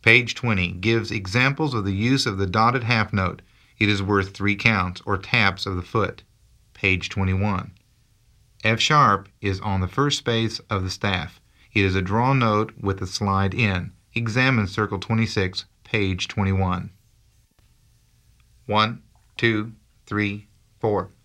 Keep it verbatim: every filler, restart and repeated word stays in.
Page twenty gives examples of the use of the dotted half note. It is worth three counts or taps of the foot. Page twenty-one. F sharp is on the first space of the staff. It is a draw note with a slide in. Examine Circle twenty-six, page twenty-one. One, two, three, four.